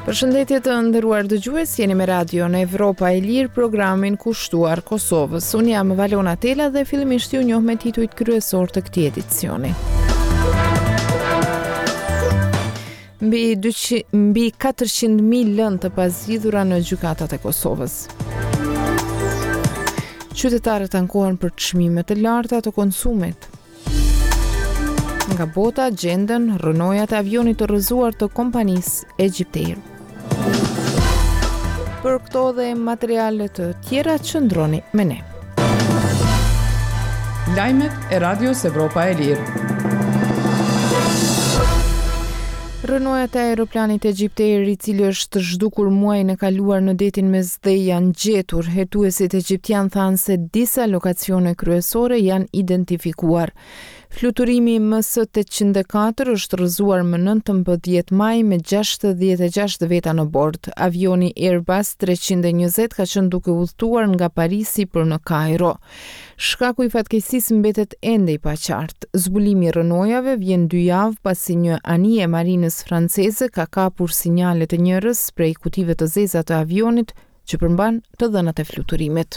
Përshëndetje të nderuar dëgjues, jeni me Radio në Evropa e Lirë, programin kushtuar Kosovës. Unë jam Valona Tela dhe fillimisht ju njoh me titujt kryesor të këtij edicioni. Mbi 400.000 lëndë të pazgjidhura në gjykatat e Kosovës. Qytetarët ankohen për çmime të larta të konsumit. Nga bota gjenden rënojat e avionit të rrëzuar të kompanisë Egyptair. Për këto dhe materiale të tjera qëndroni me ne. Lajmet e Radios Evropa e Lirë. Rënojat e aeroplanit Egyptair, i cili është zhdukur muajin e kaluar në detin Mesdhe, janë gjetur. Hetuesit egjiptian thanë se disa lokacione kryesore janë identifikuar. Fluturimi MS-804 është rrëzuar më 19 maj me 66 veta në bord. Avioni Airbus 320 ka qenë duke udhëtuar nga Parisi për në Kairo. Shkaku i fatkeqësisë mbetet ende i paqartë. Zbulimi i rënojave vjen 2 javë pasi një anije e marinës franceze ka kapur sinjale të njerëz prej kutive të zeza të avionit që përmban të dhënat e fluturimit.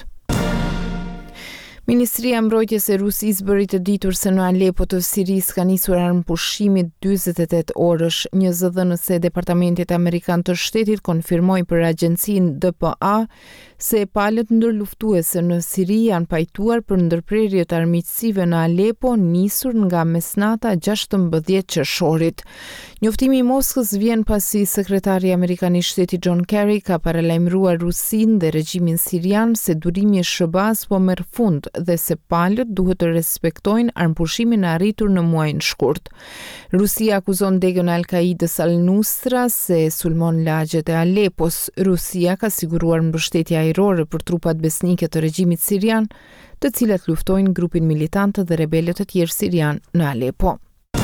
Ministria e Mbrojtjes e Rusisë bëri të ditur se në Alepo të Sirisë ka nisur armëpushimi 48 orësh. Një zëdhënës e Departamentit Amerikan të Shtetit konfirmoi për agjencinë DPA se palët ndërluftuese në Siri janë pajtuar për ndërprerje të armiqësive në Alepo nisur nga mesnata 16 qershorit. Njoftimi i Moskës vjen pasi sekretari amerikan i Shtetit John Kerry ka paralajmëruar Rusinë dhe regjimin sirian se durimi i SHBA-s po merr fund dhe se palët duhet të respektojnë armëpushimin e arritur në muajin shkurt. Rusia akuzon degën e Al-Qaidës Al-Nusra se sulmon lagjet e Alepos. Rusia ka siguruar mbështetje ajrore për trupat besnike të regjimit sirian, të cilat luftojnë grupin militantë dhe rebelët të tjerë sirian në Alepo.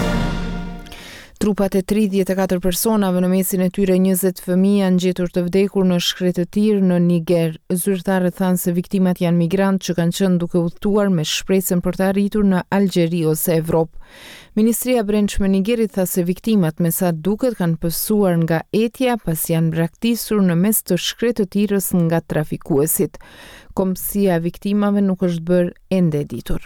Trupat e 34 personave, në mesin e tyre 20 fëmijë, janë gjetur të vdekur në shkretë të tir në Niger. Zyrtarët thanë se viktimat janë migrantë që kanë qenë duke udhëtuar me shpresën për të arritur në Algjeri ose Evropë. Ministria e Brendshme e Nigerit tha se viktimat me sa duket kanë pësuar nga etja pasi janë braktisur në mes të shkretë të tirës nga trafikuesit. Komësia e viktimave nuk është bërë ende e ditur.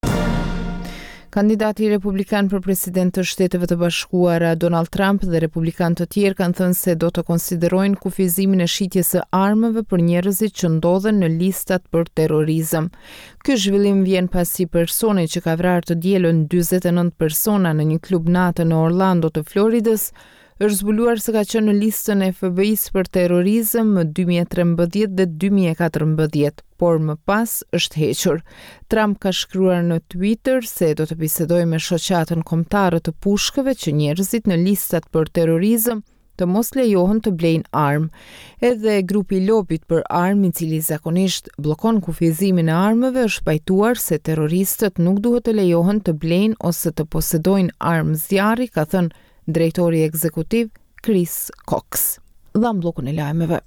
Kandidati republikan për president të Shteteve të Bashkuara Donald Trump dhe republikanë të tjerë kanë thënë se do të konsiderojnë kufizimin e shitjes së armëve për njerëzit që ndodhen në listat për terrorizëm. Ky zhvillim vjen pasi personi që ka vrarë të dielën 49 persona në një klub natë në Orlando të Floridës është zbuluar se ka qenë në listën e FBI-s për terrorizëm më 2013 dhe 2014, por më pas është hequr. Trump ka shkruar në Twitter se do të bisedojë me shoqatën kombëtare të pushkëve që njerëzit në listat për terrorizëm të mos lejohen të blejnë armë. Edhe grupi lobit për armë, i cili zakonisht bllokon kufizimin e armëve, është pajtuar se terroristët nuk duhet të lejohen të blejnë ose të posedojnë armë zjarri, ka thënë drejtori ekzekutiv Chris Cox. Dham bllokun e lajmeve.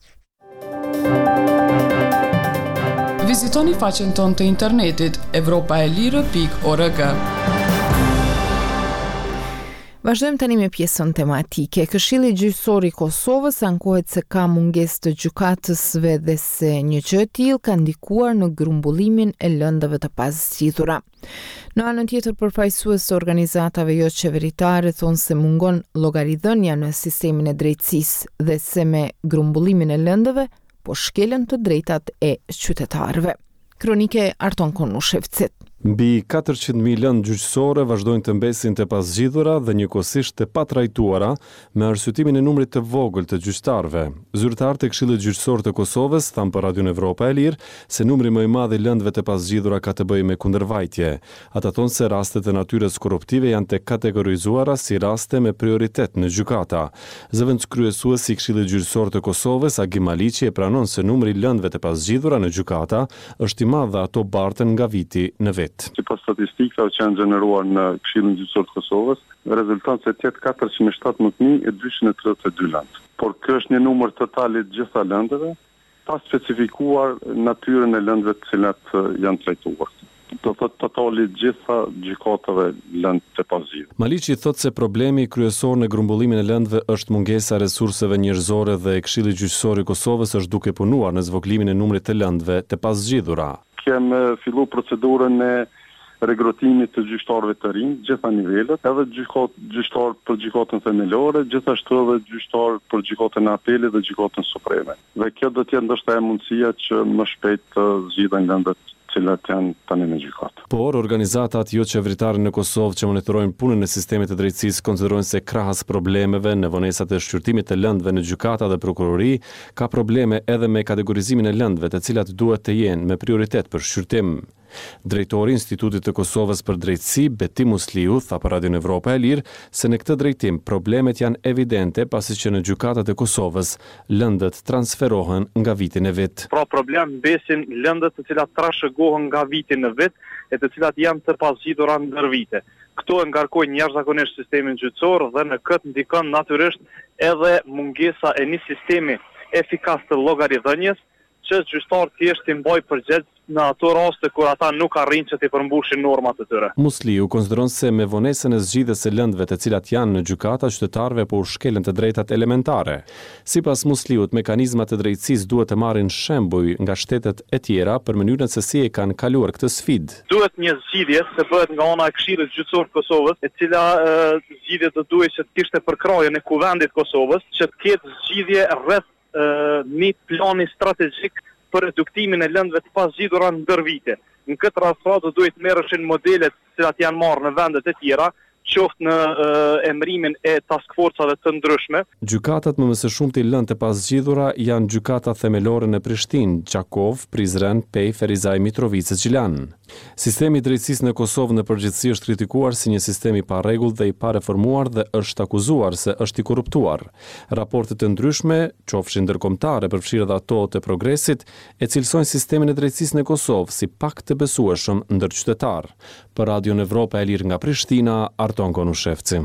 Vizitoni faqen tonë të internetit evropaelire.org. Vazhdojmë tani me pjesën tematike. Këshilli Gjyqësor i Kosovës ankohet se ka mungesë të gjykatësve dhe se një gjë e tillë ka ndikuar në grumbullimin e lëndëve të pazgjidhura. Në anën tjetër, përfaqësues të organizatave jo qeveritare thonë se mungon llogaridhënia në sistemin e drejtësisë dhe se me grumbullimin e lëndëve po shkelen të drejtat e qytetarëve. Kronike Arton Konushevcit. Mbi 400.000 lëndë gjyqësore vazhdojnë të mbesin të pazgjidhura dhe njëkohësisht të patrajtuara me arsyetimin e numrit të vogël të gjyqtarëve. Zyrtarët e Këshillit Gjyqësor të Kosovës thanë për Radion Evropa e Lirë se numri më i madh i lëndëve të pazgjidhura ka të bëjë me kundërvajtje. Ata thonë se rastet e natyrës korruptive janë të kategorizuara si raste me prioritet në gjykata. Zëvendëskryesuesi i Këshillit Gjyqësor të Kosovës, Agim Aliqi, e pranon se numri i lëndëve të pazgjidhura në gjykata është i madh dhe ato barten nga viti në vit. Sipas statistikave që janë gjeneruar në Këshillin Gjyqësor të Kosovës, rezulton se të jetë 417.232 lëndë. Por kjo është një numër total i gjitha lëndëve, pa specifikuar natyrën e lëndëve të cilat janë trajtuar. do thotë totali gjitha gjykatave lëndë të pazgjidhura. Maliqi thotë se problemi kryesor në grumbullimin e lëndëve është mungesa e resurseve njerëzore dhe Këshilli Gjyqësor i Kosovës është duke punuar në zvogëlimin e numrit të lëndëve të pazgjidhura. Kemë fillu procedurën e regrutimit të gjyqtarëve të rinj, gjitha nivelet, edhe gjyqtar për gjykatën themelore, gjithashtu edhe gjyqtar për gjykatën e apelit dhe gjykatën supreme. Dhe kjo do të jetë ndoshta e mundësia që më shpejt të zgjidhen lëndët cilat janë tani në gjykatë. Por organizatat jo qeveritare në Kosovë që monitorojnë punën e sistemit të drejtësisë konsiderojnë se krahas problemeve në vonesat e shqyrtimit të lëndëve në gjykata dhe prokurori, ka probleme edhe me kategorizimin e lëndëve, të cilat duhet të jenë me prioritet për shqyrtim. Drejtori i Institutit të Kosovës për Drejtësi, Beti Musliu, tha për Radion Evropa e Lirë se në këtë drejtim problemet janë evidente pasi që në gjykatat e Kosovës lëndët transferohen nga viti në vit. Pra problem besin lëndët të cilat trashëgohen nga viti në vit e të cilat janë të pazgjidhura ndër vite. Këto e ngarkojnë jashtëzakonisht sistemin gjyqësor dhe në këtë ndikon natyrisht edhe mungesa e një sistemi efikas të llogaridhënies që gjyqtarët thjesht i mbajnë përgjegjës në ato raste kur ata nuk arrin që të përmbushin normat e tyre. Musliu konsideron se me vonesën e zgjidhjes së lëndëve të cilat janë në gjykata, qytetarëve po u shkelen të drejtat elementare. Sipas Musliut, mekanizmat të drejtësisë duhet të marrin shembull nga shtetet e tjera për mënyrën se si e kanë kaluar këtë sfidë. Duhet një zgjidhje që bëhet nga ana e Këshillit Gjyqësor të Kosovës, e cila zgjidhje do duhet që të kishte përkrahjen e Kuvendit të Kosovës, që të ketë zgjidhje rreth një plani strategjik për reduktimin e lëndëve të pazgjidhura ndër vite. Në këtë rast do duhet merreshin modelet që janë marrë në vendet e tjera, qoftë në emërimin e task forcave të ndryshme. Gjykatat më së shumti lëndë të pazgjidhura janë gjykata themelore në Prishtinë, Çakov, Prizren, Pej, Ferizaj, Mitrovica, Gjilan. Sistemi i drejtësisë në Kosovë në përgjithësi është kritikuar si një sistem i parregull dhe i pareformuar dhe është akuzuar se është i korruptuar. Raporte të ndryshme, qofshin ndërkombëtare përfshirë edhe ato të Progresit, e cilësojnë sistemin e drejtësisë në Kosovë si pak të besueshëm ndër qytetar. Për Radion Evropa e Lirë nga Prishtina, Arton Konushevci.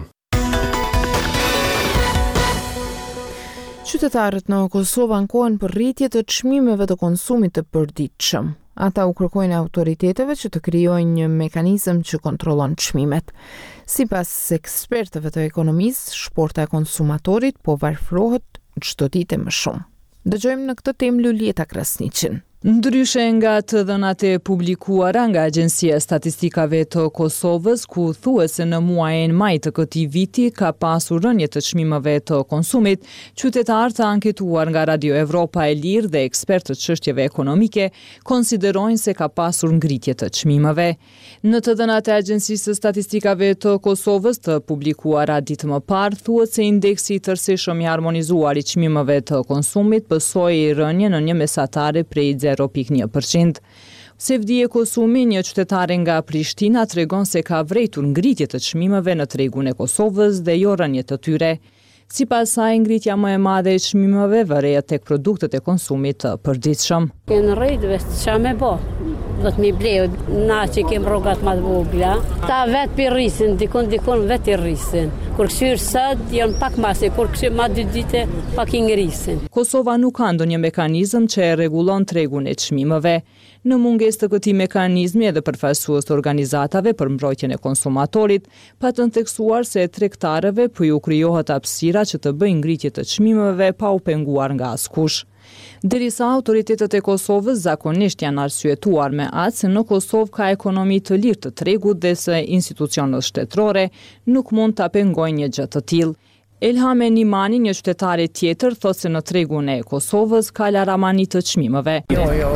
Qytetarët në Kosovë ankohen për rritje të çmimeve të konsumit të përditshëm. Ata u kërkojnë autoriteteve që të krijojnë një mekanizëm që kontrollon çmimet. Sipas ekspertëve të ekonomisë, shporta e konsumatorit po varfërohet çdo ditë më shumë. Dëgjojmë në këtë temë Lulieta Krasniqin. Ndryshe nga të dhënat e publikuara nga Agjencia e Statistikave të Kosovës, ku thuhet se në muajin maj të këtij viti ka pasur rënje të çmimeve të konsumit, qytetarët të anketuar nga Radio Evropa e Lirë dhe ekspertët çështjeve ekonomike konsiderojnë se ka pasur ngritje të çmimeve. Në të dhënat e Agjencisë së Statistikave të Kosovës të publikuara ditë më parë, thuhet se indeksi i tërësishëm i harmonizuar i çmimeve të konsumit pësoi rënje në një mesatare prej 0.1%. Sevdi e Kosumi, një qytetare nga Prishtina, tregon se ka vërejtur ngritje të çmimeve në tregun e Kosovës dhe jo rënje të tyre. Sipas saj, ngritja më e madhe e çmimeve vërehet tek produktet e konsumit të përditshëm. Në rrit vetë ç'a më bë? Do të mi bleu na që kem rrogat më të vogla. Ta vetë pi rrisin, dikon vetë i rrisin. Kur këshyr sot janë pak mase, kur këshyr ma 2 ditë pak i ngrisin. Kosova nuk ka ndonjë mekanizëm që e rregullon tregun e çmimeve. Në mungesë të këtij mekanizmi edhe përfaqësues të organizatave për mbrojtjen e konsumatorit, patën theksuar se tregtarëve po ju krijohet hapësira që të bëjnë ngritje të çmimeve pa u penguar nga askush. Derisa autoritetet e Kosovës zakonisht janë arsyetuar me atë se në Kosovë ka ekonomi të lirë të tregut dhe se institucionet shtetërore nuk mund ta pengojnë një gjë të tillë. Elhame Nimani, një qytetare tjetër, thotë se në tregun e Kosovës ka laramani të çmimeve. Jo,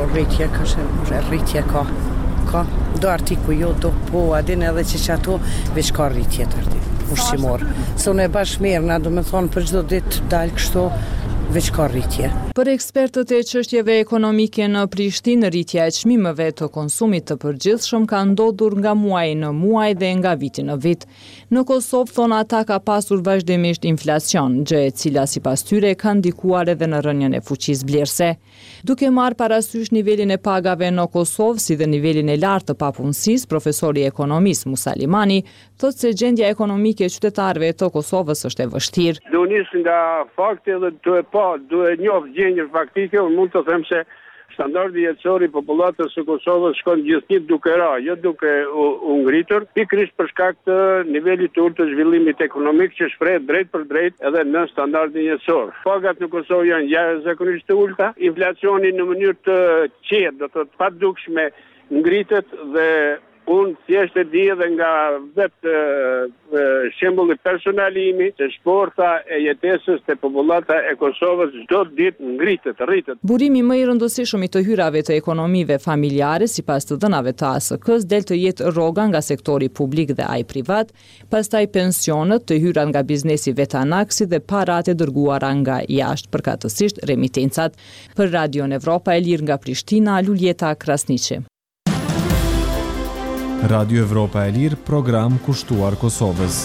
rritje ka. Do artikuj, jo, do po, adin edhe që ato, veç ka rritje të ushqimor. Se unë e bashkë mirë, na do me thonë për çdo ditë dalë kështu, veç ka rritje. Për ekspertët e çështjeve ekonomike në Prishtinë, rritja e çmimeve të konsumit të përgjithshëm ka ndodhur nga muaji në muaj dhe nga viti në vit. Në Kosovë, thonë ata, ka pasur vazhdimisht inflacion, gjë e cila sipas tyre ka ndikuar edhe në rënjen e fuqisë blerëse. Duke marrë parasysh nivelin e pagave në Kosovë si dhe nivelin e lartë të papunësisë, profesori i ekonomisë Musa Limani thotë se gjendja ekonomike e qytetarëve të Kosovës është e vështirë. Do nis nga fakti dhe duhet njoh gjendjen faktike, unë mund të them se Standardi jetësor i popullatës së Kosovës shkon gjithnjë duke ra, jo duke u ngritur, pikërisht për shkak të nivelit të ulët të zhvillimit ekonomik që shprehet drejt për drejt edhe në standardin jetësor. Pagat në Kosovë janë jashtëzakonisht të ulta, inflacioni në mënyrë të qetë, do të thotë padukshme ngritet dhe unë thjesht e di edhe nga vetë shembulli personalimi se shporta e jetesës të popullata e Kosovës çdo ditë ngritet, rritet. Burimi më i rëndësishëm i të hyrave të ekonomive familjare, sipas të dhënave të ASK-s, del të jetë rroga nga sektori publik dhe ai privat, pastaj pensionet, të hyrat nga biznesi vetanak si dhe paratë dërguara nga jashtë, përkatësisht remitencat. Për Radion Evropa e Lirë nga Prishtina, Luljeta Krasniqi. Radio Evropa e Lirë, program kushtuar Kosovës.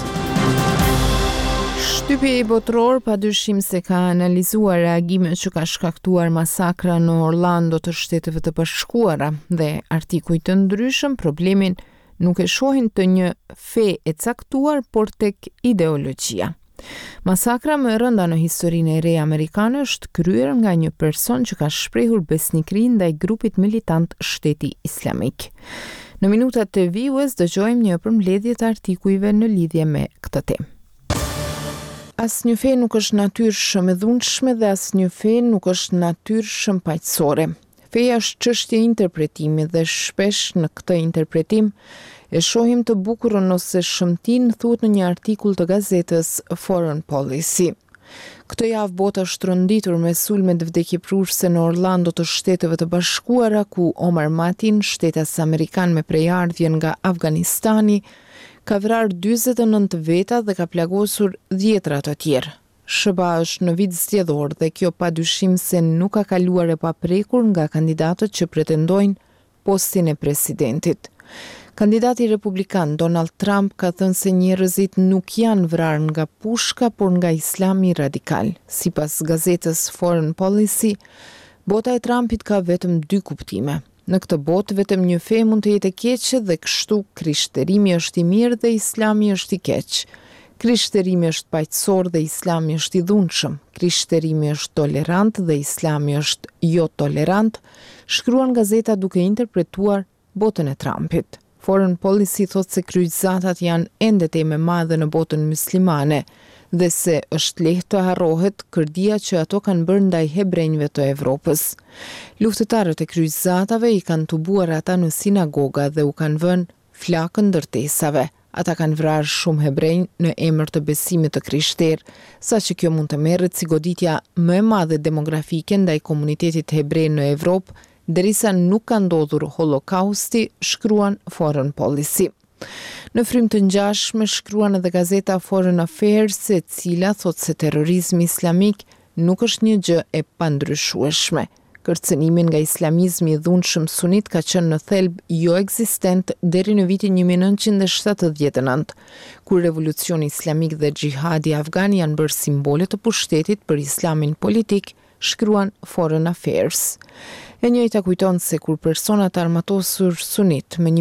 Shtypja i botëror padyshim se ka analizuar reagimet që ka shkaktuar masakra në Orlando të Shteteve të Bashkuara dhe artikuj të ndryshëm problemin nuk e shohin të një fe e caktuar, por tek ideologjia. Masakra më e rënda në historinë e re amerikane është kryer nga një person që ka shprehur besnikëri ndaj grupit militant Shteti Islamik. Në minutat të vijues dëgjojmë një përmbledhje të artikujve në lidhje me këtë temë. Asnjë fe nuk është natyrshëm e dhunshme dhe asnjë fe nuk është natyrshëm paqësore. Feja është çështje interpretimi dhe shpesh në këtë interpretim e shohim të bukurën ose shëmtin, thuhet në një artikull të gazetës Foreign Policy. Këtë javë bota është rënditur me sulmet vdekjeprurse në Orlando të Shteteve të Bashkuara, ku Omar Matin, shtetas amerikan me prejardhje nga Afganistani, ka vrarë 49 veta dhe ka plagosur 10 të tjerë. SBA është në vit zgjedhor dhe kjo padyshim se nuk ka kaluar e paprekur nga kandidatët që pretendojnë postin e presidentit. Kandidati republikan Donald Trump ka thënë se njerëzit nuk janë vrarë nga pushka, por nga Islami radikal. Sipas gazetës Foreign Policy, bota e Trumpit ka vetëm 2 kuptime. Në këtë botë vetëm një fe mund të jetë e keqe dhe kështu krishterimi është i mirë dhe Islami është i keq. Krishterimi është paqësor dhe Islami është i dhunshëm. Krishterimi është tolerant dhe Islami është jo tolerant, shkruan gazeta duke interpretuar botën e Trumpit. Foreign Policy thot se kryqëzatat janë ende teme madhe në botën muslimane dhe se është lehtë të harrohet kërdia që ato kanë bërë ndaj hebrejve të Evropës. Luftëtarët e kryqëzatave i kanë tubuar ata në sinagoga dhe u kanë vënë flakën ndërtesave. Ata kanë vrarë shumë hebrej në emër të besimit të krishterë, saqë kjo mund të merret si goditja më e madhe demografike ndaj komunitetit hebrej në Evropë, derisa nuk ka ndodhur holokausti, shkruan Foreign Policy. Në frymë të ngjashme shkruan edhe gazeta Foreign Affairs, e cila thot se terrorizmi islamik nuk është një gjë e pandryshueshme. Kërcënimin nga islamizmi i dhunshëm sunit ka qenë në thelb jo ekzistent deri në vitin 1979, kur revolucioni islamik dhe xhihadi afgan janë bërë simbole të pushtetit për islamin politik, shkruan Foreign Affairs. E njëjta kujton se kur personat armatosur sunit me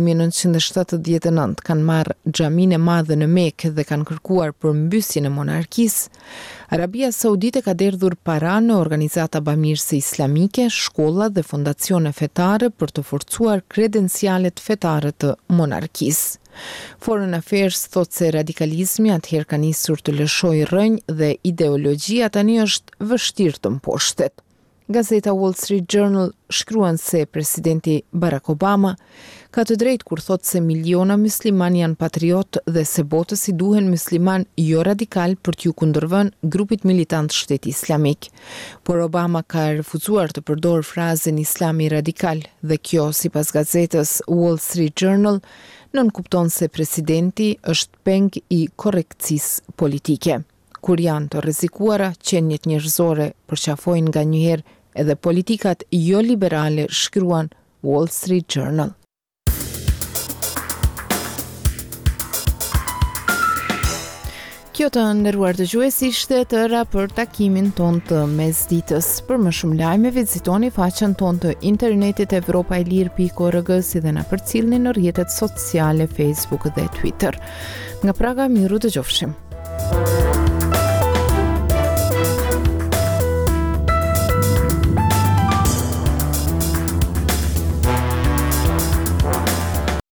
1979 kanë marrë xhamin e madhe në Mekë dhe kanë kërkuar përmbysjen e monarkisë, Arabia Saudite ka derdhur para në organizata bamirëse islamike, shkolla dhe fondacione fetare për të forcuar kredencialet fetare të monarkisë. Foreign Affairs thot se radikalizmi atëherë ka nisur të lëshojë rrënjë dhe ideologjia tani është vështirë të mposhtet. Gazeta Wall Street Journal shkruan se presidenti Barack Obama ka të drejtë kur thot se miliona musliman janë patriot dhe se botës i duhen musliman jo radikal për t'ju kundërvënë grupit militant Shteti Islamik. Por Obama ka refuzuar të përdorë frazën islami radikal dhe kjo, sipas gazetës Wall Street Journal, nënkupton se presidenti është peng i korrekcisë politike. Kur janë të rrezikuara, qenjet njerëzore përqafojnë nga njëherë edhe politikat jo liberale, shkruan Wall Street Journal. Kjo të nderuar dëgjues ishte tëra për takimin ton të mesditës. Për më shumë lajme vizitoni faqen ton të internetit evropaelir.org, si dhe na përcillni në rrjetet sociale Facebook dhe Twitter. Nga Praga, miru dëgjofshim.